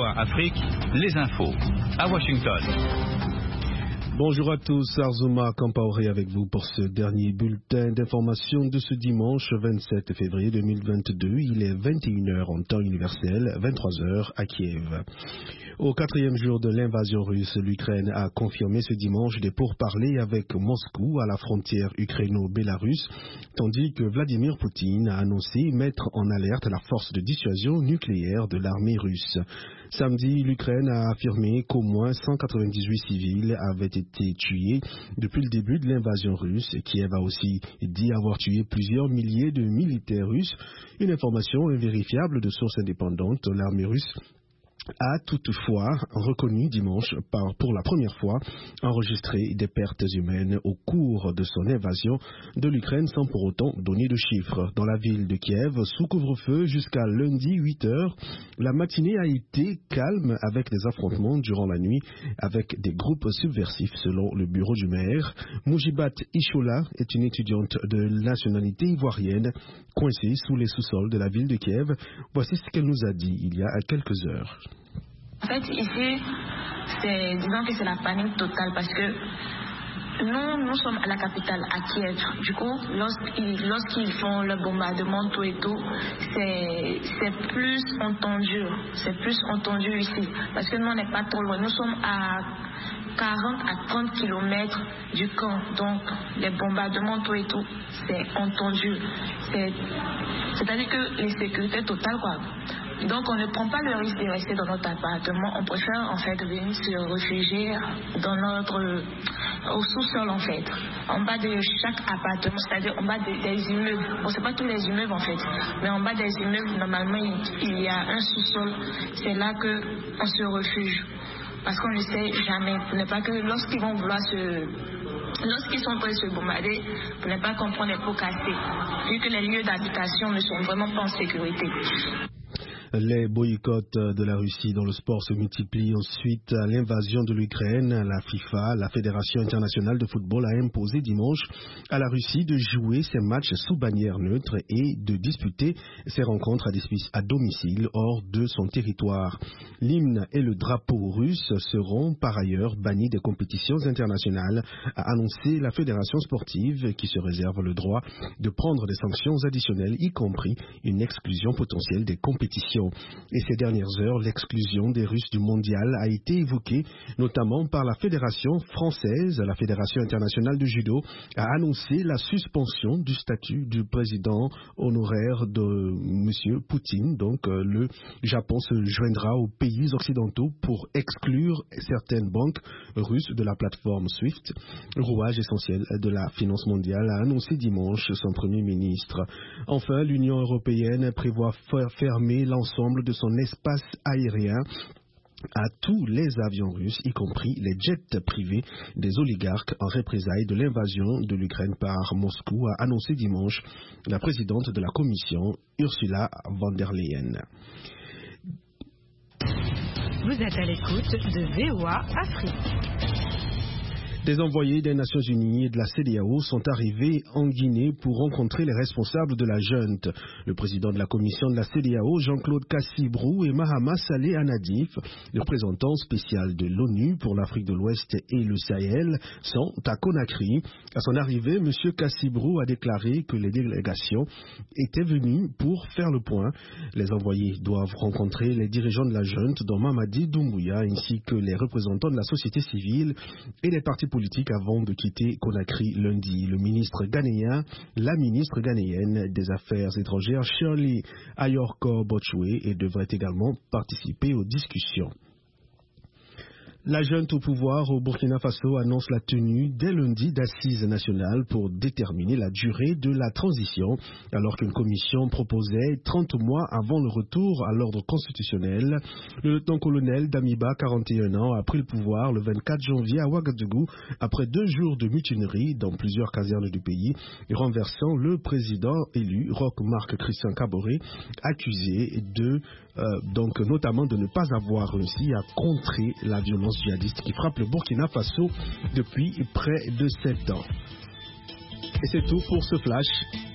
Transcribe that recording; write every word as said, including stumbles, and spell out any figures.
V O A Afrique, les infos. À Washington. Bonjour à tous, Arzouma Kampaoré avec vous pour ce dernier bulletin d'information de ce dimanche vingt-sept février deux mille vingt-deux. Il est vingt et une heures en temps universel, vingt-trois heures à Kiev. Au quatrième jour de l'invasion russe, l'Ukraine a confirmé ce dimanche des pourparlers avec Moscou à la frontière ukraino-bélarusse, tandis que Vladimir Poutine a annoncé mettre en alerte la force de dissuasion nucléaire de l'armée russe. Samedi, l'Ukraine a affirmé qu'au moins cent quatre-vingt-dix-huit civils avaient été tués depuis le début de l'invasion russe. Kiev a aussi dit avoir tué plusieurs milliers de militaires russes. Une information invérifiable de sources indépendantes. L'armée russe a toutefois reconnu dimanche par, pour la première fois enregistré des pertes humaines au cours de son invasion de l'Ukraine sans pour autant donner de chiffres. Dans la ville de Kiev, sous couvre-feu jusqu'à lundi huit heures, la matinée a été calme avec des affrontements durant la nuit avec des groupes subversifs selon le bureau du maire. Moujibat Ishola est une étudiante de nationalité ivoirienne coincée sous les sous-sols de la ville de Kiev. Voici ce qu'elle nous a dit il y a quelques heures. En fait, ici, c'est, disons que c'est la panique totale parce que nous, nous sommes à la capitale, à Kiev. Du coup, lorsqu'ils, lorsqu'ils font le bombardement, tout et tout, c'est, c'est plus entendu. C'est plus entendu ici. Parce que nous, on n'est pas trop loin. Nous sommes à quarante à trente kilomètres du camp. Donc, les bombardements, tout et tout, c'est entendu. C'est, c'est-à-dire que l'insécurité totale, quoi. Donc on ne prend pas le risque de rester dans notre appartement, on préfère en fait venir se réfugier dans notre, au sous-sol en fait, en bas de chaque appartement, c'est-à-dire en bas de, des immeubles. Bon, c'est pas tous les immeubles en fait, mais en bas des immeubles, normalement il, il y a un sous-sol, c'est là qu'on se refuge. Parce qu'on ne sait jamais, pour ne pas que lorsqu'ils vont vouloir se... Lorsqu'ils sont prêts de se bombarder, pour ne pas qu'on prenne les pots cassés, vu que les lieux d'habitation ne sont vraiment pas en sécurité. Les boycotts de la Russie dans le sport se multiplient ensuite à l'invasion de l'Ukraine. La FIFA, la Fédération internationale de football, a imposé dimanche à la Russie de jouer ses matchs sous bannière neutre et de disputer ses rencontres à domicile hors de son territoire. L'hymne et le drapeau russe seront par ailleurs bannis des compétitions internationales, a annoncé la Fédération sportive qui se réserve le droit de prendre des sanctions additionnelles, y compris une exclusion potentielle des compétitions. Et ces dernières heures, l'exclusion des Russes du mondial a été évoquée, notamment par la Fédération française. La Fédération internationale de judo a annoncé la suspension du statut du président honoraire de M. Poutine. Donc, euh, le Japon se joindra aux pays occidentaux pour exclure certaines banques russes de la plateforme SWIFT, rouage essentiel de la finance mondiale, a annoncé dimanche son premier ministre. Enfin, l'Union européenne prévoit faire fermer l'ensemble de son espace aérien à tous les avions russes, y compris les jets privés des oligarques en représailles de l'invasion de l'Ukraine par Moscou, a annoncé dimanche la présidente de la Commission, Ursula von der Leyen. Vous êtes à l'écoute de V O A Afrique. Des envoyés des Nations Unies et de la C E D E A O sont arrivés en Guinée pour rencontrer les responsables de la junte. Le président de la commission de la C E D E A O, Jean-Claude Cassibrou, et Mahama Saleh Anadif, le représentant spécial de l'ONU pour l'Afrique de l'Ouest et le Sahel, sont à Conakry. À son arrivée, M. Cassibrou a déclaré que les délégations étaient venues pour faire le point. Les envoyés doivent rencontrer les dirigeants de la junte, dont Mamadi Doumbouya, ainsi que les représentants de la société civile et des partis politique avant de quitter Conakry lundi. Le ministre ghanéen, la ministre ghanéenne des Affaires étrangères, Shirley Ayorkor Botchwe, devrait également participer aux discussions. La junte au pouvoir au Burkina Faso annonce la tenue dès lundi d'assises nationales pour déterminer la durée de la transition, alors qu'une commission proposait trente mois avant le retour à l'ordre constitutionnel. Le lieutenant-colonel Damiba, quarante et un ans, a pris le pouvoir le vingt-quatre janvier à Ouagadougou après deux jours de mutinerie dans plusieurs casernes du pays, renversant le président élu, Roch Marc Christian Kaboré, accusé de euh, donc notamment de ne pas avoir réussi à contrer la violence djihadiste qui frappe le Burkina Faso depuis près de sept ans. Et c'est tout pour ce flash.